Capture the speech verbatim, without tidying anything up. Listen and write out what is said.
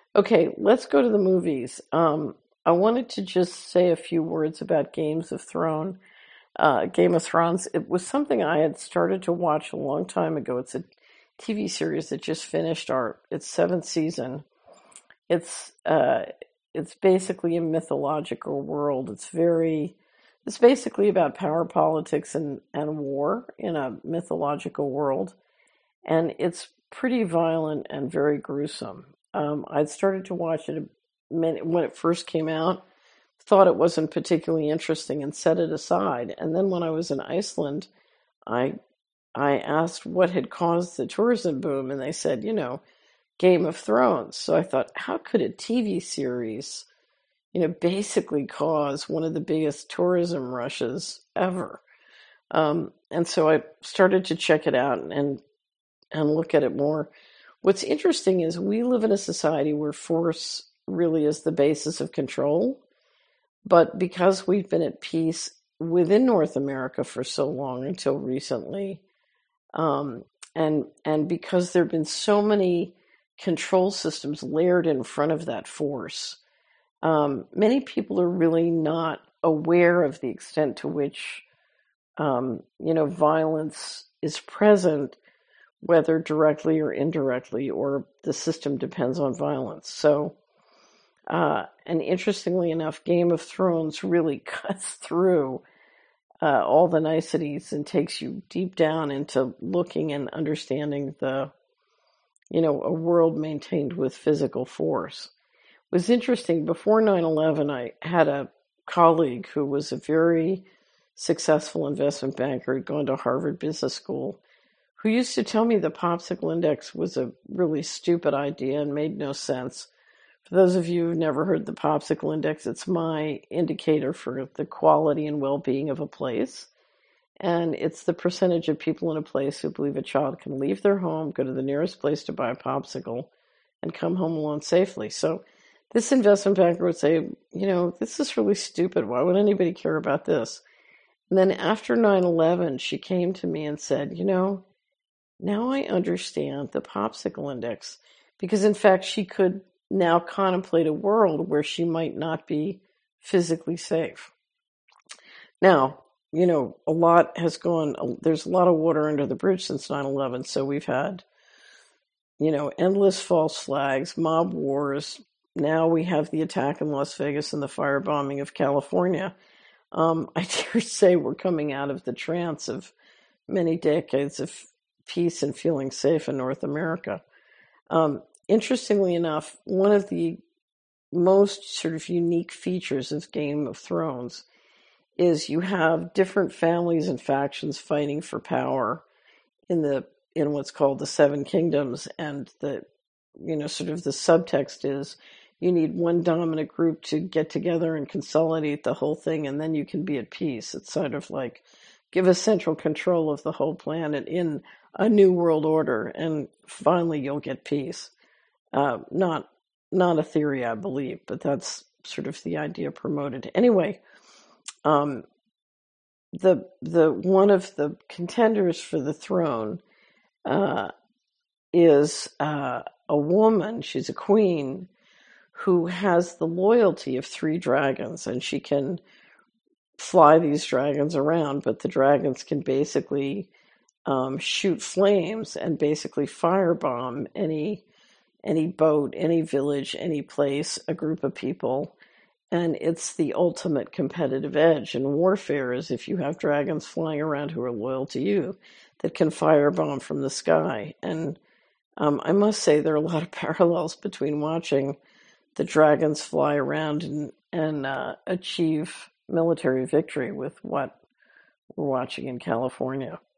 Okay, let's go to the movies. Um, I wanted to just say a few words about Games of Thrones. Uh, Game of Thrones. It was something I had started to watch a long time ago. It's a T V series that just finished our its seventh season. It's uh, it's basically a mythological world. It's very it's basically about power politics and, and war in a mythological world, and it's pretty violent and very gruesome. Um, I'd started to watch it a minute, when it first came out, thought it wasn't particularly interesting and set it aside. And then when I was in Iceland, I I asked what had caused the tourism boom, and they said, you know, Game of Thrones. So I thought, how could a T V series, you know, basically cause one of the biggest tourism rushes ever? Um, and so I started to check it out and and look at it more. What's interesting is we live in a society where force really is the basis of control, but because we've been at peace within North America for so long until recently, um, and and because there have been so many control systems layered in front of that force, um, many people are really not aware of the extent to which um, you know violence is present, whether directly or indirectly, or the system depends on violence. So, uh, and interestingly enough, Game of Thrones really cuts through uh, all the niceties and takes you deep down into looking and understanding the, you know, a world maintained with physical force. It was interesting. Before nine eleven, I had a colleague who was a very successful investment banker, had gone to Harvard Business School, who used to tell me the popsicle index was a really stupid idea and made no sense. For those of you who've never heard the popsicle index, it's my indicator for the quality and well-being of a place. And it's the percentage of people in a place who believe a child can leave their home, go to the nearest place to buy a popsicle, and come home alone safely. So this investment banker would say, you know, this is really stupid. Why would anybody care about this? And then after nine eleven, she came to me and said, you know, now I understand the popsicle index, because in fact she could now contemplate a world where she might not be physically safe. Now, you know, a lot has gone, there's a lot of water under the bridge since nine eleven. So we've had, you know, endless false flags, mob wars. Now we have the attack in Las Vegas and the firebombing of California. Um, I dare say we're coming out of the trance of many decades of peace and feeling safe in North America. Um, interestingly enough, one of the most sort of unique features of Game of Thrones is you have different families and factions fighting for power in the in what's called the Seven Kingdoms, and the you know sort of the subtext is you need one dominant group to get together and consolidate the whole thing, and then you can be at peace. It's sort of like give us central control of the whole planet in a new world order, and finally you'll get peace. Uh, not not a theory, I believe, but that's sort of the idea promoted. Anyway, um, the the one of the contenders for the throne uh, is uh, a woman. She's a queen who has the loyalty of three dragons, and she can fly these dragons around, but the dragons can basically um, shoot flames and basically firebomb any any boat, any village, any place, a group of people. And it's the ultimate competitive edge in warfare, is if you have dragons flying around who are loyal to you that can firebomb from the sky. And um, I must say there are a lot of parallels between watching the dragons fly around and, and uh, achieve military victory with what we're watching in California.